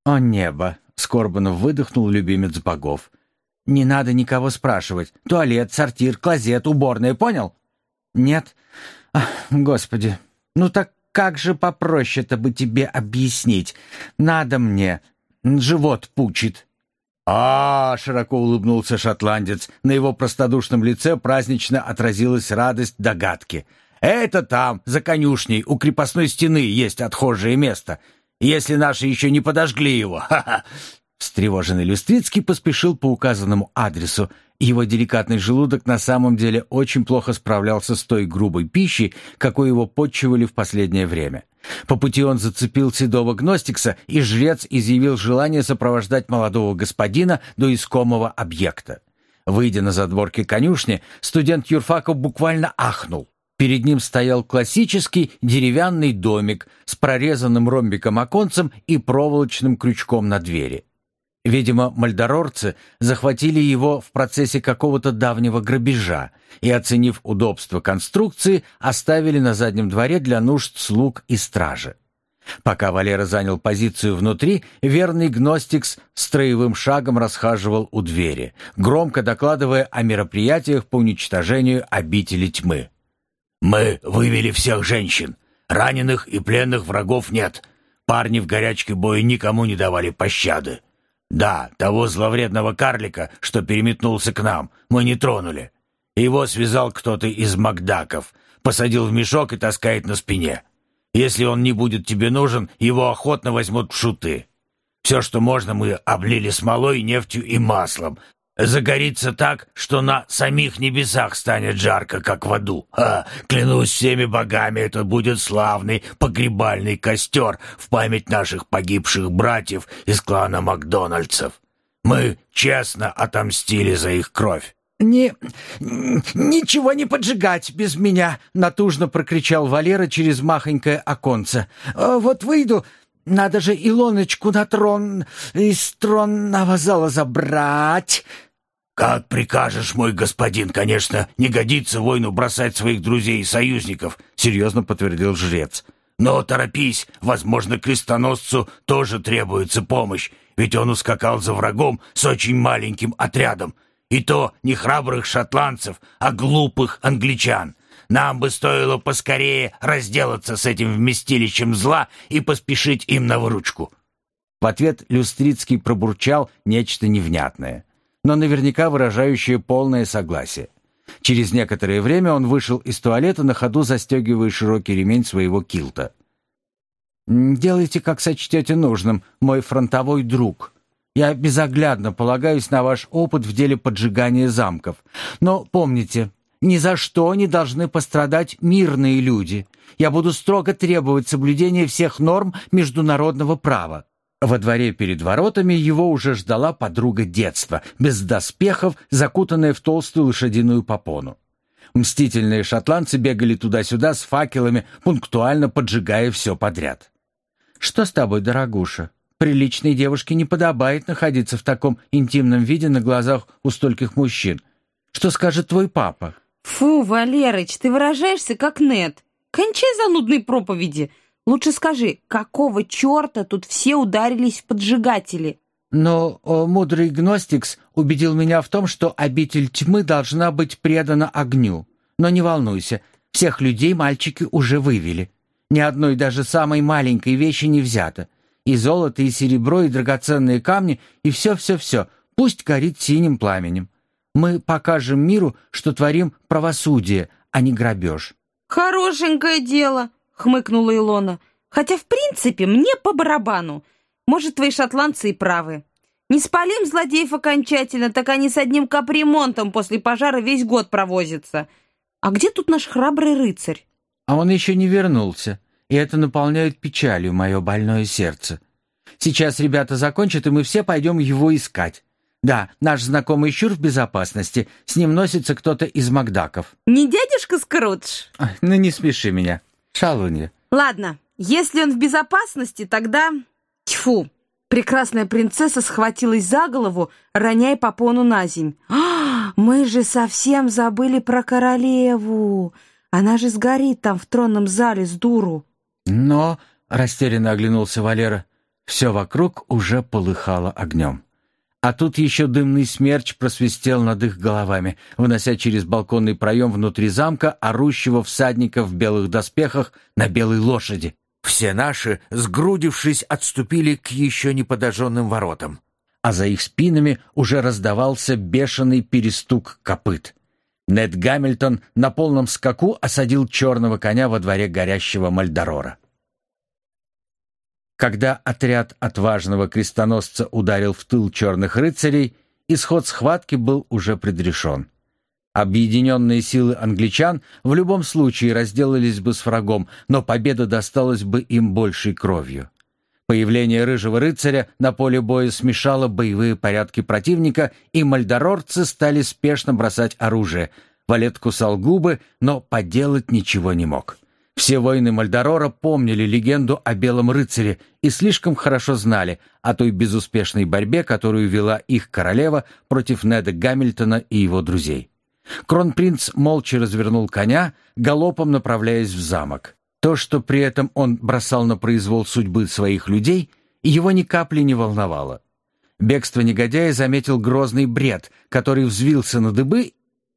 «О небо!» — скорбно выдохнул любимец богов. «Не надо никого спрашивать. Туалет, сортир, клозет, уборная, понял?» «Нет? Ах, Господи! Ну так как же попроще-то бы тебе объяснить? Надо мне. Живот пучит». Широко улыбнулся шотландец. На его простодушном лице празднично отразилась радость догадки. «Это там, за конюшней, у крепостной стены есть отхожее место. Если наши еще не подожгли его. Ха-ха!» Встревоженный Люстрицкий поспешил по указанному адресу. Его деликатный желудок на самом деле очень плохо справлялся с той грубой пищей, какой его подчивали в последнее время. По пути он зацепил седого гностикса, и жрец изъявил желание сопровождать молодого господина до искомого объекта. Выйдя на задворки конюшни, студент юрфака буквально ахнул. Перед ним стоял классический деревянный домик с прорезанным ромбиком оконцем и проволочным крючком на двери. Видимо, мальдорорцы захватили его в процессе какого-то давнего грабежа и, оценив удобство конструкции, оставили на заднем дворе для нужд слуг и стражи. Пока Валера занял позицию внутри, верный гностикс строевым шагом расхаживал у двери, громко докладывая о мероприятиях по уничтожению обители тьмы. «Мы вывели всех женщин. Раненых и пленных врагов нет. Парни в горячке боя никому не давали пощады. Да, того зловредного карлика, что переметнулся к нам, мы не тронули. Его связал кто-то из макдаков, посадил в мешок и таскает на спине. Если он не будет тебе нужен, его охотно возьмут в шуты. Все, что можно, мы облили смолой, нефтью и маслом. Загорится так, что на самих небесах станет жарко, как в аду. Клянусь всеми богами, это будет славный погребальный костер в память наших погибших братьев из клана Макдональдсов. Мы честно отомстили за их кровь». «Ничего не поджигать без меня!» — натужно прокричал Валера через махонькое оконце. «Вот выйду, надо же Илоночку на трон из тронного зала забрать!» «Как прикажешь, мой господин, конечно, не годится воину бросать своих друзей и союзников», — серьезно подтвердил жрец. «Но торопись, возможно, крестоносцу тоже требуется помощь, ведь он ускакал за врагом с очень маленьким отрядом. И то не храбрых шотландцев, а глупых англичан. Нам бы стоило поскорее разделаться с этим вместилищем зла и поспешить им на выручку». В ответ Люстрицкий пробурчал нечто невнятное, но наверняка выражающее полное согласие. Через некоторое время он вышел из туалета, на ходу застегивая широкий ремень своего килта. «Делайте, как сочтете нужным, мой фронтовой друг. Я безоглядно полагаюсь на ваш опыт в деле поджигания замков. Но помните, ни за что не должны пострадать мирные люди. Я буду строго требовать соблюдения всех норм международного права». Во дворе перед воротами его уже ждала подруга детства, без доспехов, закутанная в толстую лошадиную попону. Мстительные шотландцы бегали туда-сюда с факелами, пунктуально поджигая все подряд. «Что с тобой, дорогуша? Приличной девушке не подобает находиться в таком интимном виде на глазах у стольких мужчин. Что скажет твой папа?» «Фу, Валерыч, ты выражаешься как Нед. Кончай занудные проповеди. Лучше скажи, какого черта тут все ударились в поджигатели?» Но мудрый гностикс убедил меня в том, что обитель тьмы должна быть предана огню. Но не волнуйся, всех людей мальчики уже вывели. Ни одной даже самой маленькой вещи не взято. И золото, и серебро, и драгоценные камни, и все-все-все. Пусть горит синим пламенем. Мы покажем миру, что творим правосудие, а не грабеж». «Хорошенькое дело», — хмыкнула Илона. «Хотя, в принципе, мне по барабану. Может, твои шотландцы и правы. Не спалим злодеев окончательно, так они с одним капремонтом после пожара весь год провозятся. А где тут наш храбрый рыцарь?» «А он еще не вернулся, и это наполняет печалью мое больное сердце. Сейчас ребята закончат, и мы все пойдем его искать. Да, наш знакомый Щур в безопасности, с ним носится кто-то из макдаков». «Не дядюшка Скрудж?» «Ну не смеши меня, шалунья». «Ладно, если он в безопасности, тогда...» Тьфу! Прекрасная принцесса схватилась за голову, роняя попону на земь. Мы же совсем забыли про королеву! Она же сгорит там в тронном зале с дуру!» «Но...» — растерянно оглянулся Валера. Все вокруг уже полыхало огнем. А тут еще дымный смерч просвистел над их головами, вынося через балконный проем внутри замка орущего всадника в белых доспехах на белой лошади. Все наши, сгрудившись, отступили к еще не подожженным воротам. А за их спинами уже раздавался бешеный перестук копыт. Нед Гамильтон на полном скаку осадил черного коня во дворе горящего Мальдорора. Когда отряд отважного крестоносца ударил в тыл черных рыцарей, исход схватки был уже предрешен. Объединенные силы англичан в любом случае разделались бы с врагом, но победа досталась бы им большей кровью. Появление рыжего рыцаря на поле боя смешало боевые порядки противника, и мальдорорцы стали спешно бросать оружие. Валет кусал губы, но поделать ничего не мог. Все воины Мальдорора помнили легенду о Белом рыцаре и слишком хорошо знали о той безуспешной борьбе, которую вела их королева против Неда Гамильтона и его друзей. Кронпринц молча развернул коня, галопом направляясь в замок. То, что при этом он бросал на произвол судьбы своих людей, его ни капли не волновало. Бегство негодяя заметил грозный бред, который взвился на дыбы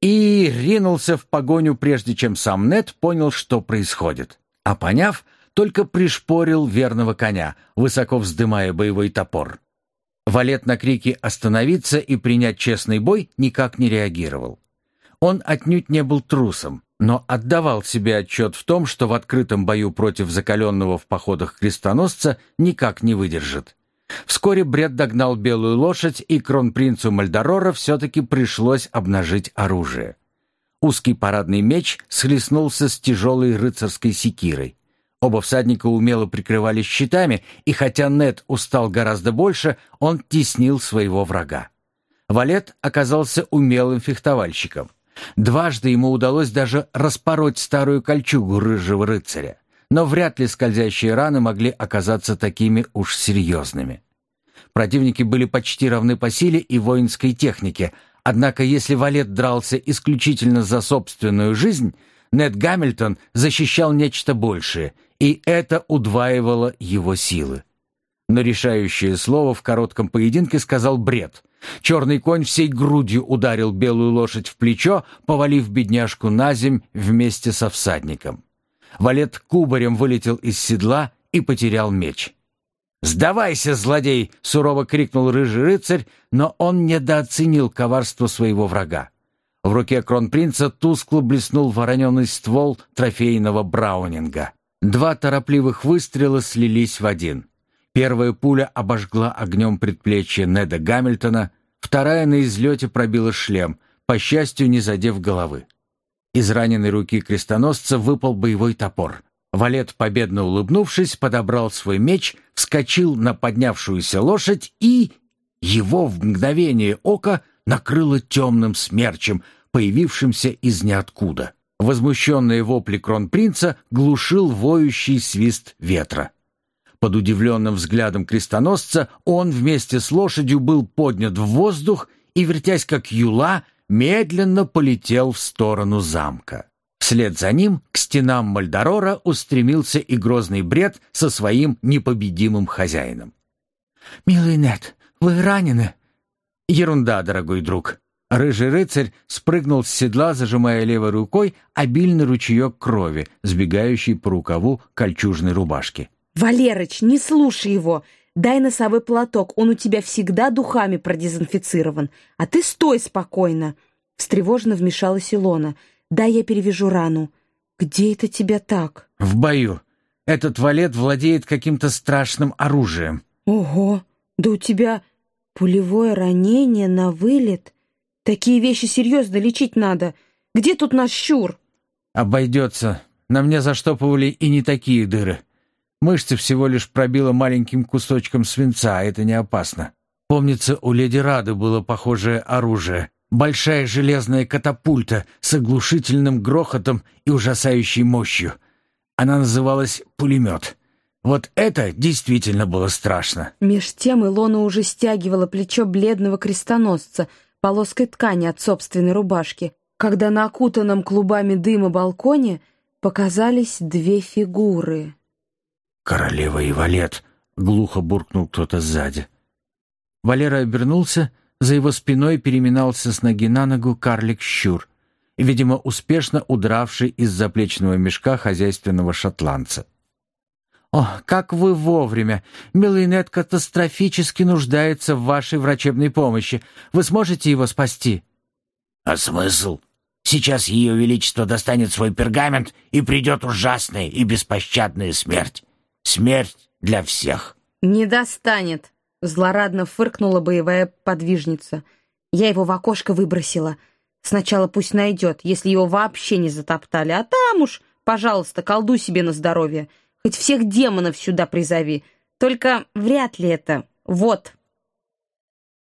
и ринулся в погоню, прежде чем сам Нед понял, что происходит. А поняв, только пришпорил верного коня, высоко вздымая боевой топор. Валет на крики «остановиться» и принять честный бой никак не реагировал. Он отнюдь не был трусом, но отдавал себе отчет в том, что в открытом бою против закаленного в походах крестоносца никак не выдержит. Вскоре бред догнал белую лошадь, и кронпринцу Мальдорора все-таки пришлось обнажить оружие. Узкий парадный меч схлестнулся с тяжелой рыцарской секирой. Оба всадника умело прикрывались щитами, и хотя Нед устал гораздо больше, он теснил своего врага. Валет оказался умелым фехтовальщиком. Дважды ему удалось даже распороть старую кольчугу рыжего рыцаря, но вряд ли скользящие раны могли оказаться такими уж серьезными. Противники были почти равны по силе и воинской технике, однако если Валет дрался исключительно за собственную жизнь, Нед Гамильтон защищал нечто большее, и это удваивало его силы. Но решающее слово в коротком поединке сказал бред. Черный конь всей грудью ударил белую лошадь в плечо, повалив бедняжку на земь вместе со всадником. Валет кубарем вылетел из седла и потерял меч. «Сдавайся, злодей!» — сурово крикнул рыжий рыцарь, но он недооценил коварство своего врага. В руке кронпринца тускло блеснул вороненый ствол трофейного браунинга. Два торопливых выстрела слились в один. Первая пуля обожгла огнем предплечье Неда Гамильтона, вторая на излете пробила шлем, по счастью, не задев головы. Из раненой руки крестоносца выпал боевой топор. Валет, победно улыбнувшись, подобрал свой меч, вскочил на поднявшуюся лошадь и... его в мгновение ока накрыло темным смерчем, появившимся из ниоткуда. Возмущенные вопли кронпринца глушил воющий свист ветра. Под удивленным взглядом крестоносца он вместе с лошадью был поднят в воздух и, вертясь как юла, медленно полетел в сторону замка. Вслед за ним к стенам Мальдорора устремился и грозный бред со своим непобедимым хозяином. «Милый Нед, вы ранены?» «Ерунда, дорогой друг». Рыжий рыцарь спрыгнул с седла, зажимая левой рукой обильный ручеек крови, сбегающий по рукаву кольчужной рубашки. «Валерыч, не слушай его. Дай носовой платок, он у тебя всегда духами продезинфицирован. А ты стой спокойно!» Встревоженно вмешалась Илона. «Дай я перевяжу рану. Где это тебя так?» «В бою. Этот Валет владеет каким-то страшным оружием». «Ого! Да у тебя пулевое ранение на вылет. Такие вещи серьезно лечить надо. Где тут наш щур?» «Обойдется. На мне заштопывали и не такие дыры. Мышцы всего лишь пробило маленьким кусочком свинца, а это не опасно. Помнится, у леди Рады было похожее оружие. Большая железная катапульта с оглушительным грохотом и ужасающей мощью. Она называлась пулемет. Вот это действительно было страшно». Меж тем Илона уже стягивала плечо бледного крестоносца полоской ткани от собственной рубашки, когда на окутанном клубами дыма балконе показались две фигуры. «Королева и Валет», — глухо буркнул кто-то сзади. Валера обернулся, за его спиной переминался с ноги на ногу карлик-щур, видимо, успешно удравший из заплечного мешка хозяйственного шотландца. «О, как вы вовремя! Милый Нед катастрофически нуждается в вашей врачебной помощи. Вы сможете его спасти?» «А смысл? Сейчас Ее Величество достанет свой пергамент, и придет ужасная и беспощадная смерть. Смерть для всех». «Не достанет», — злорадно фыркнула боевая подвижница. «Я его в окошко выбросила. Сначала пусть найдет, если его вообще не затоптали. А там уж, пожалуйста, колдуй себе на здоровье. Хоть всех демонов сюда призови. Только вряд ли это. Вот».